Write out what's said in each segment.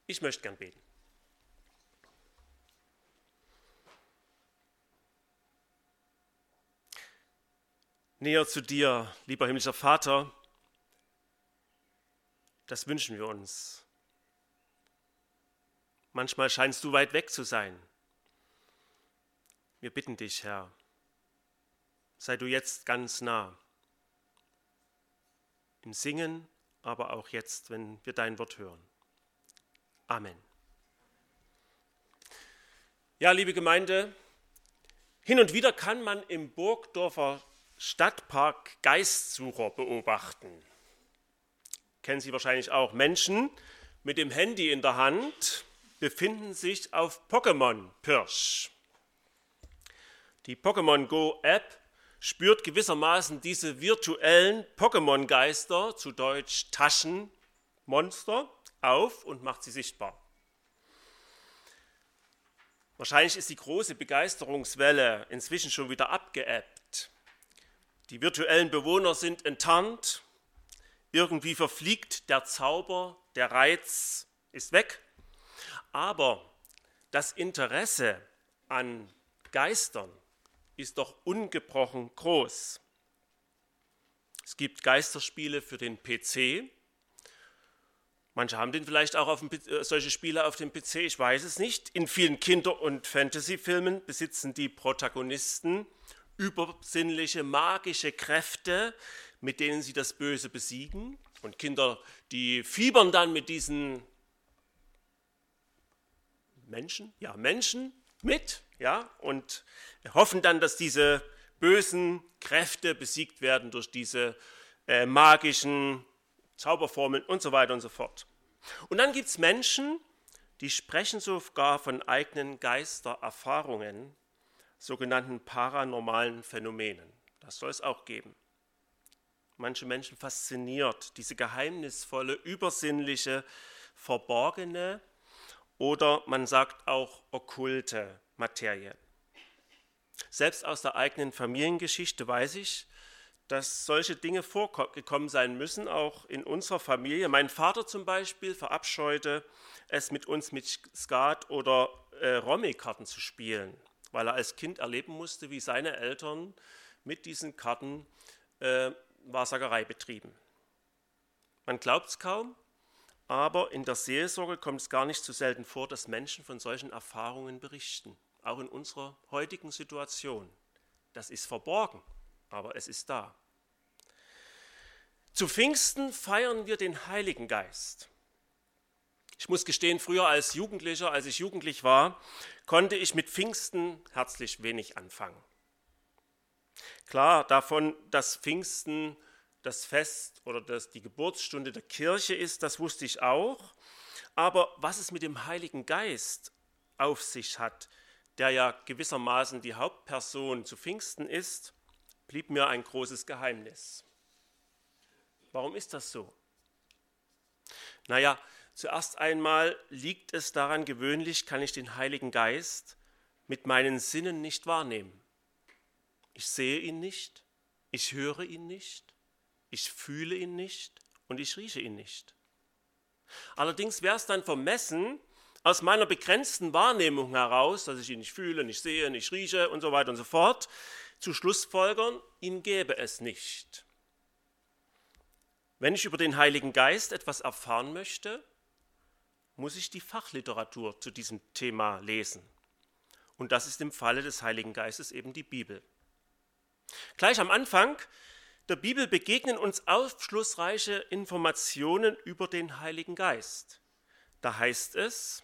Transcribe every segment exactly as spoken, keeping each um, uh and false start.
Ich möchte gern beten. Näher zu dir, lieber himmlischer Vater, das wünschen wir uns. Manchmal scheinst du weit weg zu sein. Wir bitten dich, Herr, sei du jetzt ganz nah. Im Singen, aber auch jetzt, wenn wir dein Wort hören. Amen. Ja, liebe Gemeinde, hin und wieder kann man im Burgdorfer Stadtpark Geistsucher beobachten. Kennen Sie wahrscheinlich auch. Menschen mit dem Handy in der Hand befinden sich auf Pokémon-Pirsch. Die Pokémon Go App spürt gewissermaßen diese virtuellen Pokémon-Geister, zu Deutsch Taschenmonster, auf und macht sie sichtbar. Wahrscheinlich ist die große Begeisterungswelle inzwischen schon wieder abgeebbt. Die virtuellen Bewohner sind enttarnt, irgendwie verfliegt der Zauber, der Reiz ist weg. Aber das Interesse an Geistern ist doch ungebrochen groß. Es gibt Geisterspiele für den P C. Manche haben den vielleicht auch auf dem, solche Spiele auf dem P C, ich weiß es nicht. In vielen Kinder- und Fantasy-Filmen besitzen die Protagonisten übersinnliche, magische Kräfte, mit denen sie das Böse besiegen. Und Kinder, die fiebern dann mit diesen Menschen, ja, Menschen mit, ja, und hoffen dann, dass diese bösen Kräfte besiegt werden durch diese äh, magischen Zauberformeln und so weiter und so fort. Und dann gibt es Menschen, die sprechen sogar von eigenen Geistererfahrungen, sogenannten paranormalen Phänomenen. Das soll es auch geben. Manche Menschen fasziniert diese geheimnisvolle, übersinnliche, verborgene oder man sagt auch okkulte Materie. Selbst aus der eigenen Familiengeschichte weiß ich, dass solche Dinge vorgekommen sein müssen, auch in unserer Familie. Mein Vater zum Beispiel verabscheute es, mit uns mit Skat oder äh, Rummy-Karten zu spielen, weil er als Kind erleben musste, wie seine Eltern mit diesen Karten äh, Wahrsagerei betrieben. Man glaubt es kaum, aber in der Seelsorge kommt es gar nicht so selten vor, dass Menschen von solchen Erfahrungen berichten, auch in unserer heutigen Situation. Das ist verborgen, aber es ist da. Zu Pfingsten feiern wir den Heiligen Geist. Ich muss gestehen, früher als Jugendlicher, als ich jugendlich war, konnte ich mit Pfingsten herzlich wenig anfangen. Klar, davon, dass Pfingsten das Fest oder das die Geburtsstunde der Kirche ist, das wusste ich auch. Aber was es mit dem Heiligen Geist auf sich hat, der ja gewissermaßen die Hauptperson zu Pfingsten ist, blieb mir ein großes Geheimnis. Warum ist das so? Naja, zuerst einmal liegt es daran, gewöhnlich kann ich den Heiligen Geist mit meinen Sinnen nicht wahrnehmen. Ich sehe ihn nicht, ich höre ihn nicht, ich fühle ihn nicht und ich rieche ihn nicht. Allerdings wäre es dann vermessen, aus meiner begrenzten Wahrnehmung heraus, dass ich ihn nicht fühle, nicht sehe, nicht rieche und so weiter und so fort, zu schlussfolgern, ihn gäbe es nicht. Wenn ich über den Heiligen Geist etwas erfahren möchte, muss ich die Fachliteratur zu diesem Thema lesen. Und das ist im Falle des Heiligen Geistes eben die Bibel. Gleich am Anfang der Bibel begegnen uns aufschlussreiche Informationen über den Heiligen Geist. Da heißt es,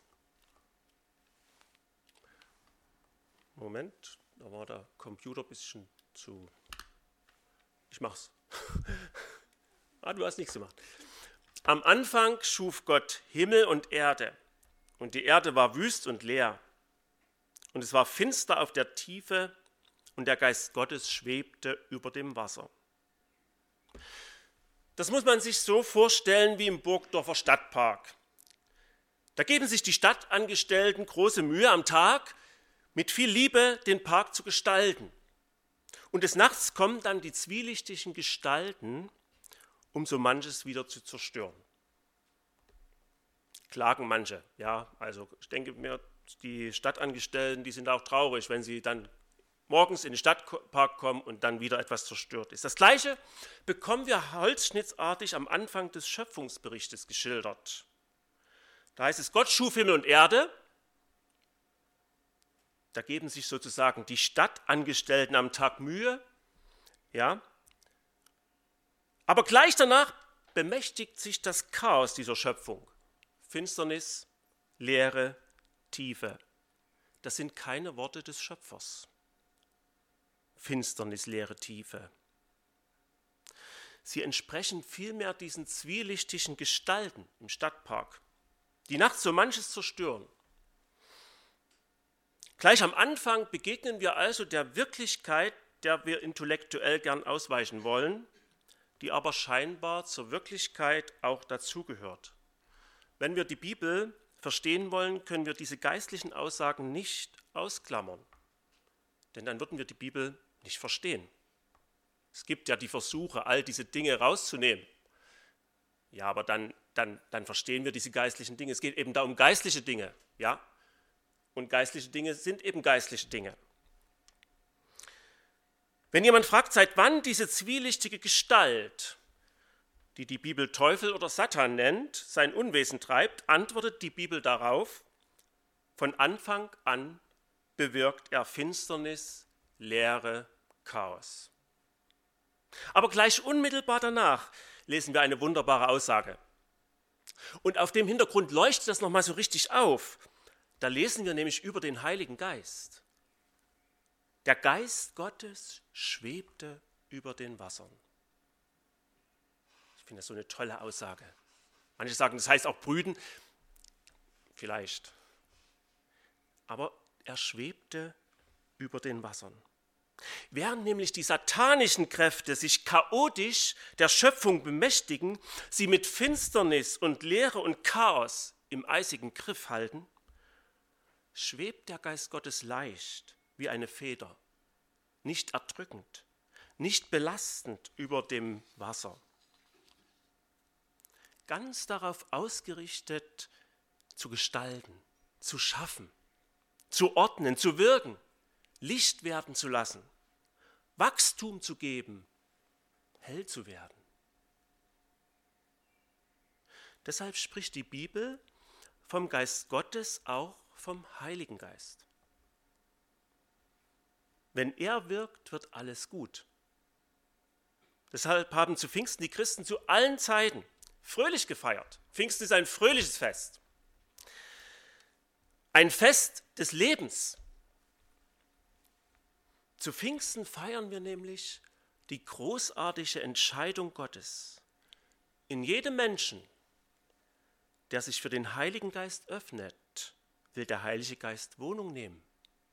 Moment, da war der Computer ein bisschen zu, ich mach's. Ah, du hast nichts gemacht. Am Anfang schuf Gott Himmel und Erde, und die Erde war wüst und leer, und es war finster auf der Tiefe, und der Geist Gottes schwebte über dem Wasser. Das muss man sich so vorstellen wie im Burgdorfer Stadtpark. Da geben sich die Stadtangestellten große Mühe am Tag, mit viel Liebe den Park zu gestalten. Und des Nachts kommen dann die zwielichtigen Gestalten, um so manches wieder zu zerstören. klagen manche. Ja, also ich denke mir, die Stadtangestellten, die sind auch traurig, wenn sie dann morgens in den Stadtpark kommen und dann wieder etwas zerstört ist. Das Gleiche bekommen wir holzschnittartig am Anfang des Schöpfungsberichtes geschildert. Da heißt es, Gott schuf Himmel und Erde. Da geben sich sozusagen die Stadtangestellten am Tag Mühe. Ja. Aber gleich danach bemächtigt sich das Chaos dieser Schöpfung. Finsternis, Leere, Tiefe. Das sind keine Worte des Schöpfers. Finsternis, Leere, Tiefe. Sie entsprechen vielmehr diesen zwielichtigen Gestalten im Stadtpark, die nachts so manches zerstören. Gleich am Anfang begegnen wir also der Wirklichkeit, der wir intellektuell gern ausweichen wollen, die aber scheinbar zur Wirklichkeit auch dazugehört. Wenn wir die Bibel verstehen wollen, können wir diese geistlichen Aussagen nicht ausklammern, denn dann würden wir die Bibel nicht verstehen. Es gibt ja die Versuche, all diese Dinge rauszunehmen. Ja, aber dann, dann, dann verstehen wir diese geistlichen Dinge. Es geht eben da um geistliche Dinge, ja? Und geistliche Dinge sind eben geistliche Dinge. Wenn jemand fragt, seit wann diese zwielichtige Gestalt, die die Bibel Teufel oder Satan nennt, sein Unwesen treibt, antwortet die Bibel darauf, von Anfang an bewirkt er Finsternis, Leere, Chaos. Aber gleich unmittelbar danach lesen wir eine wunderbare Aussage. Und auf dem Hintergrund leuchtet das nochmal so richtig auf. Da lesen wir nämlich über den Heiligen Geist. Der Geist Gottes schwebte über den Wassern. Ich finde das so eine tolle Aussage. Manche sagen, das heißt auch brüten. Vielleicht. Aber er schwebte über den Wassern. Während nämlich die satanischen Kräfte sich chaotisch der Schöpfung bemächtigen, sie mit Finsternis und Leere und Chaos im eisigen Griff halten, schwebt der Geist Gottes leicht wie eine Feder, nicht erdrückend, nicht belastend über dem Wasser. Ganz darauf ausgerichtet, zu gestalten, zu schaffen, zu ordnen, zu wirken, Licht werden zu lassen, Wachstum zu geben, hell zu werden. Deshalb spricht die Bibel vom Geist Gottes, auch vom Heiligen Geist. Wenn er wirkt, wird alles gut. Deshalb haben zu Pfingsten die Christen zu allen Zeiten fröhlich gefeiert. Pfingsten ist ein fröhliches Fest. Ein Fest des Lebens. Zu Pfingsten feiern wir nämlich die großartige Entscheidung Gottes. In jedem Menschen, der sich für den Heiligen Geist öffnet, will der Heilige Geist Wohnung nehmen.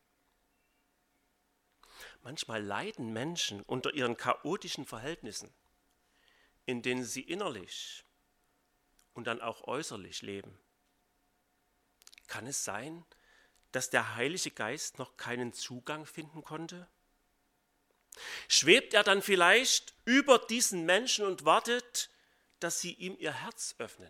Manchmal leiden Menschen unter ihren chaotischen Verhältnissen, in denen sie innerlich und dann auch äußerlich leben. Kann es sein, dass der Heilige Geist noch keinen Zugang finden konnte? Schwebt er dann vielleicht über diesen Menschen und wartet, dass sie ihm ihr Herz öffnen?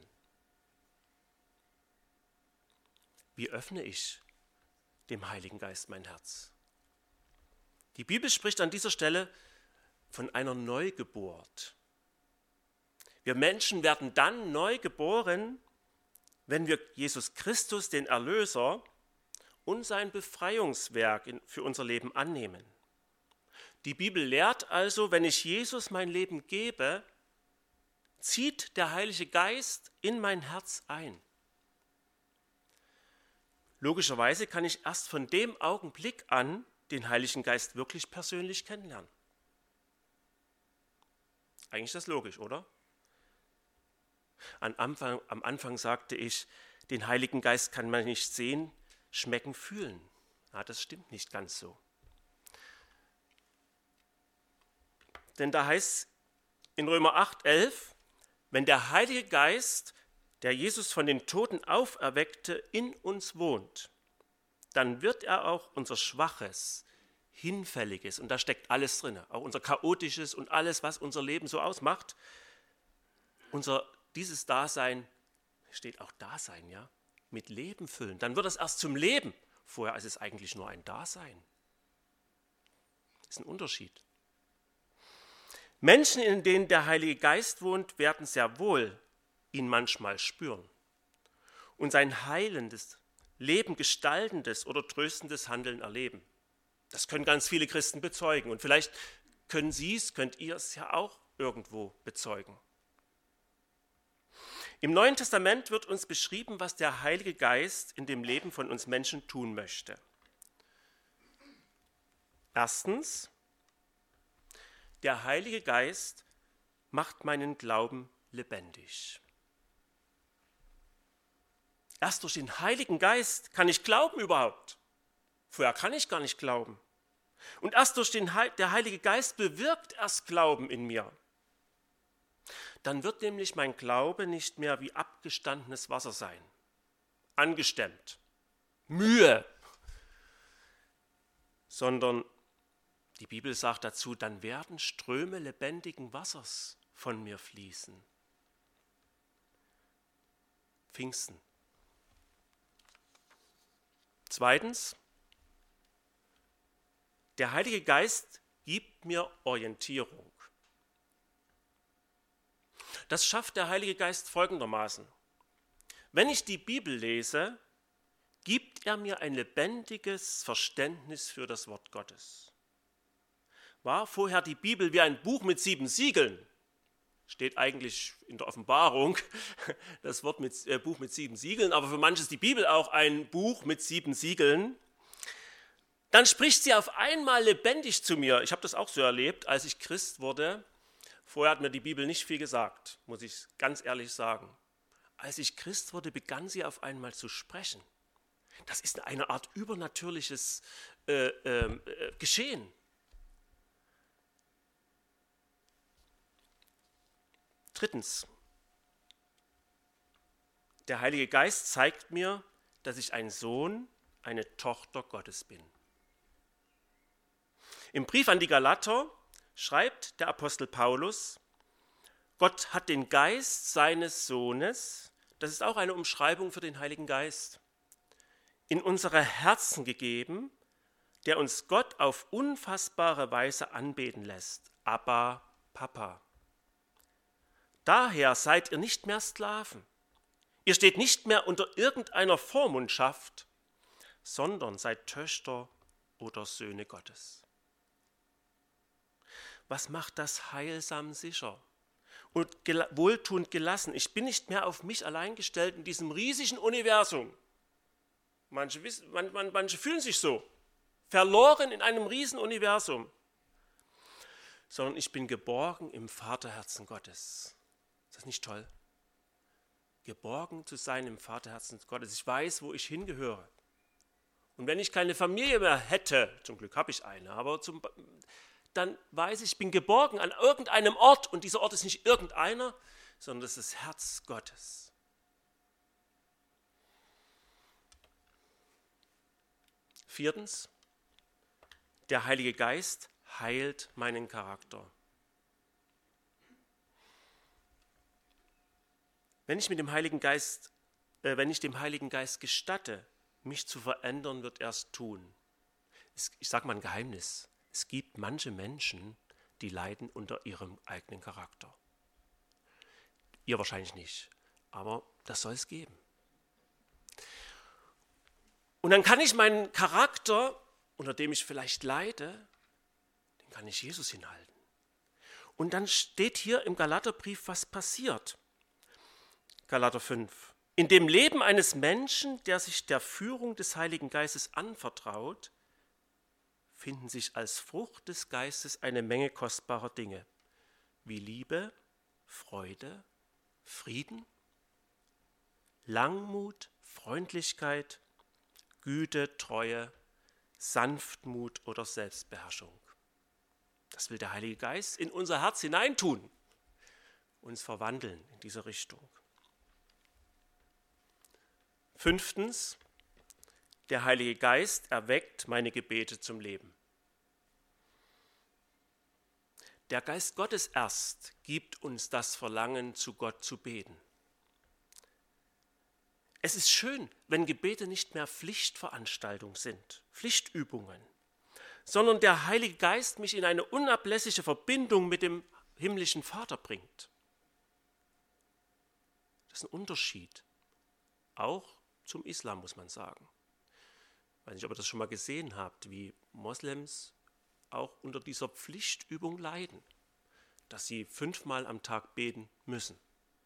Wie öffne ich dem Heiligen Geist mein Herz? Die Bibel spricht an dieser Stelle von einer Neugeburt. Wir Menschen werden dann neu geboren, wenn wir Jesus Christus, den Erlöser, und sein Befreiungswerk für unser Leben annehmen. Die Bibel lehrt also, wenn ich Jesus mein Leben gebe, zieht der Heilige Geist in mein Herz ein. Logischerweise kann ich erst von dem Augenblick an den Heiligen Geist wirklich persönlich kennenlernen. Eigentlich ist das logisch, oder? Am Anfang, am Anfang sagte ich, den Heiligen Geist kann man nicht sehen, schmecken, fühlen. Ja, das stimmt nicht ganz so. Denn da heißt in Römer acht, elf, wenn der Heilige Geist, der Jesus von den Toten auferweckte, in uns wohnt, dann wird er auch unser Schwaches, Hinfälliges, und da steckt alles drin, auch unser Chaotisches und alles, was unser Leben so ausmacht, unser, dieses Dasein steht auch Dasein, ja, mit Leben füllen. Dann wird es erst zum Leben. Vorher ist es eigentlich nur ein Dasein. Das ist ein Unterschied. Menschen, in denen der Heilige Geist wohnt, werden sehr wohl ihn manchmal spüren und sein heilendes, Leben gestaltendes oder tröstendes Handeln erleben. Das können ganz viele Christen bezeugen und vielleicht können Sie es, könnt ihr es ja auch irgendwo bezeugen. Im Neuen Testament wird uns beschrieben, was der Heilige Geist in dem Leben von uns Menschen tun möchte. Erstens, der Heilige Geist macht meinen Glauben lebendig. Erst durch den Heiligen Geist kann ich glauben überhaupt. Vorher kann ich gar nicht glauben. Und erst durch den He- der Heilige Geist bewirkt erst Glauben in mir. Dann wird nämlich mein Glaube nicht mehr wie abgestandenes Wasser sein, angestemmt, Mühe, sondern die Bibel sagt dazu, dann werden Ströme lebendigen Wassers von mir fließen. Pfingsten. Zweitens, der Heilige Geist gibt mir Orientierung. Das schafft der Heilige Geist folgendermaßen. Wenn ich die Bibel lese, gibt er mir ein lebendiges Verständnis für das Wort Gottes. War vorher die Bibel wie ein Buch mit sieben Siegeln? Steht eigentlich in der Offenbarung, das Wort mit, äh, Buch mit sieben Siegeln, aber für manche ist die Bibel auch ein Buch mit sieben Siegeln. Dann spricht sie auf einmal lebendig zu mir. Ich habe das auch so erlebt, als ich Christ wurde. Vorher hat mir die Bibel nicht viel gesagt, muss ich ganz ehrlich sagen. Als ich Christ wurde, begann sie auf einmal zu sprechen. Das ist eine Art übernatürliches äh, äh, Geschehen. Drittens, der Heilige Geist zeigt mir, dass ich ein Sohn, eine Tochter Gottes bin. Im Brief an die Galater schreibt der Apostel Paulus, Gott hat den Geist seines Sohnes, das ist auch eine Umschreibung für den Heiligen Geist, in unsere Herzen gegeben, der uns Gott auf unfassbare Weise anbeten lässt. Abba, Papa. Daher seid ihr nicht mehr Sklaven. Ihr steht nicht mehr unter irgendeiner Vormundschaft, sondern seid Töchter oder Söhne Gottes. Was macht das heilsam sicher und wohltuend gelassen? Ich bin nicht mehr auf mich allein gestellt in diesem riesigen Universum. Manche, wissen, man, man, manche fühlen sich so, verloren in einem riesen Universum. Sondern ich bin geborgen im Vaterherzen Gottes. Ist das nicht toll? Geborgen zu sein im Vaterherzen Gottes. Ich weiß, wo ich hingehöre. Und wenn ich keine Familie mehr hätte, zum Glück habe ich eine, aber zum, dann weiß ich, ich bin geborgen an irgendeinem Ort und dieser Ort ist nicht irgendeiner, sondern das ist das Herz Gottes. Viertens, der Heilige Geist heilt meinen Charakter. Wenn ich mit dem Heiligen Geist, äh, wenn ich dem Heiligen Geist gestatte, mich zu verändern, wird er es tun. Ich sage mal ein Geheimnis. Es gibt manche Menschen, die leiden unter ihrem eigenen Charakter. Ihr wahrscheinlich nicht, aber das soll es geben. Und dann kann ich meinen Charakter, unter dem ich vielleicht leide, den kann ich Jesus hinhalten. Und dann steht hier im Galaterbrief, was passiert. Galater fünf. In dem Leben eines Menschen, der sich der Führung des Heiligen Geistes anvertraut, finden sich als Frucht des Geistes eine Menge kostbarer Dinge, wie Liebe, Freude, Frieden, Langmut, Freundlichkeit, Güte, Treue, Sanftmut oder Selbstbeherrschung. Das will der Heilige Geist in unser Herz hineintun, uns verwandeln in diese Richtung. Fünftens, der Heilige Geist erweckt meine Gebete zum Leben. Der Geist Gottes erst gibt uns das Verlangen, zu Gott zu beten. Es ist schön, wenn Gebete nicht mehr Pflichtveranstaltungen sind, Pflichtübungen, sondern der Heilige Geist mich in eine unablässige Verbindung mit dem himmlischen Vater bringt. Das ist ein Unterschied, auch zum Islam, muss man sagen. Ich weiß nicht, ob ihr das schon mal gesehen habt, wie Moslems auch unter dieser Pflichtübung leiden, dass sie fünfmal am Tag beten müssen.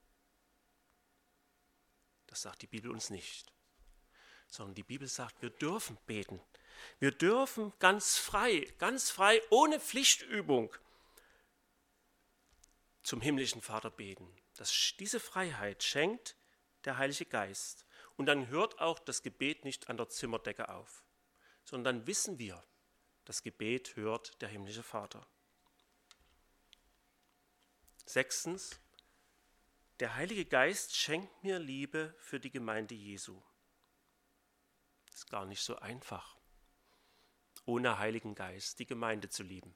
Das sagt die Bibel uns nicht, sondern die Bibel sagt, wir dürfen beten. Wir dürfen ganz frei, ganz frei, ohne Pflichtübung zum himmlischen Vater beten. Das, diese Freiheit schenkt der Heilige Geist. Und dann hört auch das Gebet nicht an der Zimmerdecke auf, sondern dann wissen wir, das Gebet hört der himmlische Vater. Sechstens, der Heilige Geist schenkt mir Liebe für die Gemeinde Jesu. Das ist gar nicht so einfach, ohne Heiligen Geist die Gemeinde zu lieben.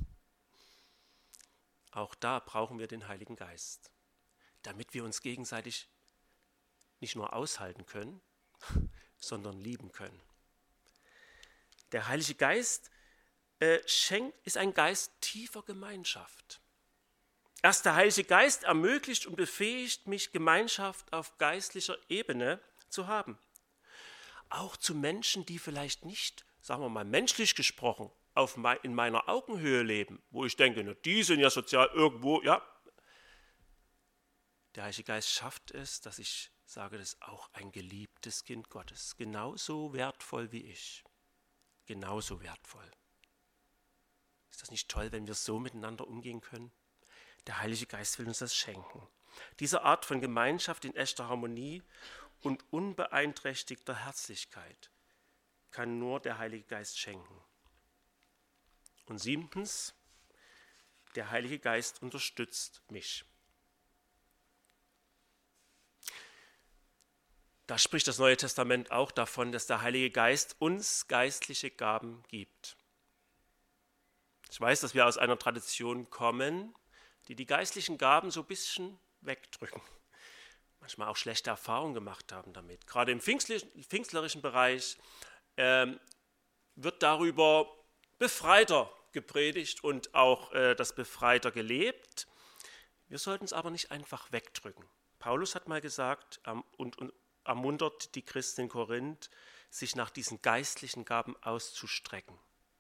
Auch da brauchen wir den Heiligen Geist, damit wir uns gegenseitig nicht nur aushalten können, sondern lieben können. Der Heilige Geist äh, schenkt, ist ein Geist tiefer Gemeinschaft. Erst der Heilige Geist ermöglicht und befähigt mich, Gemeinschaft auf geistlicher Ebene zu haben. Auch zu Menschen, die vielleicht nicht, sagen wir mal menschlich gesprochen, auf mein, in meiner Augenhöhe leben, wo ich denke, na, die sind ja sozial irgendwo, ja. Der Heilige Geist schafft es, dass ich sage, das ist auch ein geliebtes Kind Gottes, genauso wertvoll wie ich, genauso wertvoll. Ist das nicht toll, wenn wir so miteinander umgehen können? Der Heilige Geist will uns das schenken. Diese Art von Gemeinschaft in echter Harmonie und unbeeinträchtigter Herzlichkeit kann nur der Heilige Geist schenken. Und siebtens, der Heilige Geist unterstützt mich. Da spricht das Neue Testament auch davon, dass der Heilige Geist uns geistliche Gaben gibt. Ich weiß, dass wir aus einer Tradition kommen, die die geistlichen Gaben so ein bisschen wegdrücken. Manchmal auch schlechte Erfahrungen gemacht haben damit. Gerade im pfingstlerischen Bereich ähm, wird darüber befreiter gepredigt und auch äh, das befreiter gelebt. Wir sollten es aber nicht einfach wegdrücken. Paulus hat mal gesagt ähm, und, und ermuntert die Christen in Korinth, sich nach diesen geistlichen Gaben auszustrecken.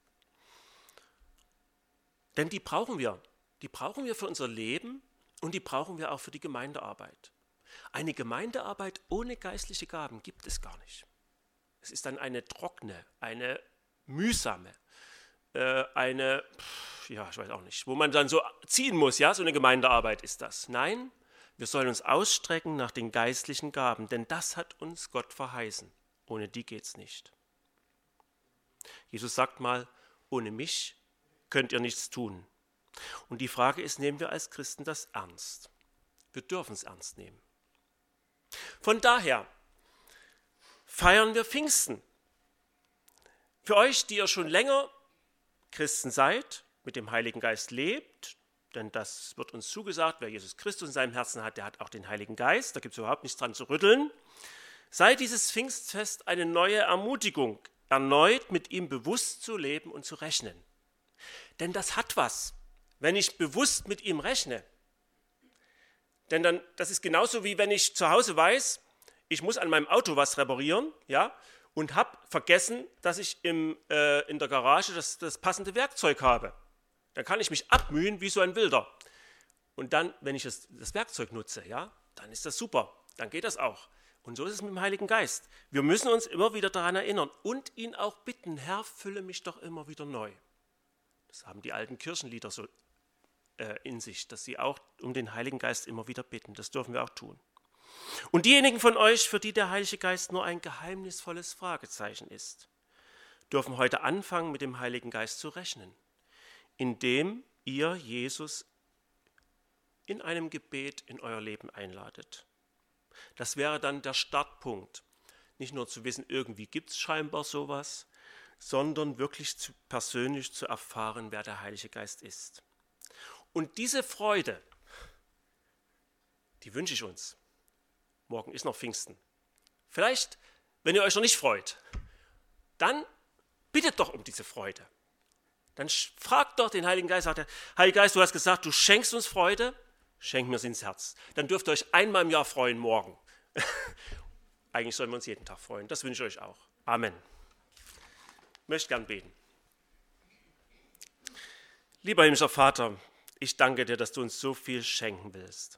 Denn die brauchen wir. Die brauchen wir für unser Leben und die brauchen wir auch für die Gemeindearbeit. Eine Gemeindearbeit ohne geistliche Gaben gibt es gar nicht. Es ist dann eine trockene, eine mühsame, äh, eine, ja, ich weiß auch nicht, wo man dann so ziehen muss, ja, so eine Gemeindearbeit ist das. Nein, wir sollen uns ausstrecken nach den geistlichen Gaben, denn das hat uns Gott verheißen. Ohne die geht's nicht. Jesus sagt mal, ohne mich könnt ihr nichts tun. Und die Frage ist, nehmen wir als Christen das ernst? Wir dürfen es ernst nehmen. Von daher feiern wir Pfingsten. Für euch, die ihr schon länger Christen seid, mit dem Heiligen Geist lebt, denn das wird uns zugesagt, wer Jesus Christus in seinem Herzen hat, der hat auch den Heiligen Geist, da gibt es überhaupt nichts dran zu rütteln, sei dieses Pfingstfest eine neue Ermutigung, erneut mit ihm bewusst zu leben und zu rechnen. Denn das hat was, wenn ich bewusst mit ihm rechne. Denn dann, das ist genauso wie wenn ich zu Hause weiß, ich muss an meinem Auto was reparieren, ja, und habe vergessen, dass ich im, äh, in der Garage das, das passende Werkzeug habe. Dann kann ich mich abmühen wie so ein Wilder. Und dann, wenn ich das, das Werkzeug nutze, ja, dann ist das super, dann geht das auch. Und so ist es mit dem Heiligen Geist. Wir müssen uns immer wieder daran erinnern und ihn auch bitten, Herr, fülle mich doch immer wieder neu. Das haben die alten Kirchenlieder so äh, in sich, dass sie auch um den Heiligen Geist immer wieder bitten. Das dürfen wir auch tun. Und diejenigen von euch, für die der Heilige Geist nur ein geheimnisvolles Fragezeichen ist, dürfen heute anfangen, mit dem Heiligen Geist zu rechnen, indem ihr Jesus in einem Gebet in euer Leben einladet. Das wäre dann der Startpunkt, nicht nur zu wissen, irgendwie gibt es scheinbar sowas, sondern wirklich zu, persönlich zu erfahren, wer der Heilige Geist ist. Und diese Freude, die wünsche ich uns. Morgen ist noch Pfingsten. Vielleicht, wenn ihr euch noch nicht freut, dann bittet doch um diese Freude. Dann fragt doch den Heiligen Geist, sagt er, Heiliger Geist, du hast gesagt, du schenkst uns Freude, schenk mir sie ins Herz. Dann dürft ihr euch einmal im Jahr freuen, morgen. Eigentlich sollen wir uns jeden Tag freuen. Das wünsche ich euch auch. Amen. Ich möchte gern beten. Lieber himmlischer Vater, ich danke dir, dass du uns so viel schenken willst.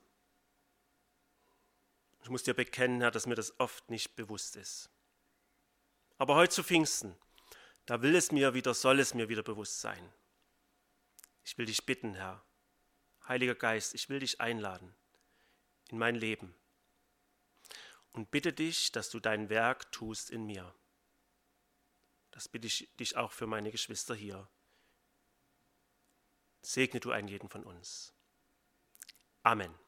Ich muss dir bekennen, Herr, dass mir das oft nicht bewusst ist. Aber heute zu Pfingsten, da will es mir wieder, soll es mir wieder bewusst sein. Ich will dich bitten, Herr, Heiliger Geist, ich will dich einladen in mein Leben und bitte dich, dass du dein Werk tust in mir. Das bitte ich dich auch für meine Geschwister hier. Segne du einen jeden von uns. Amen.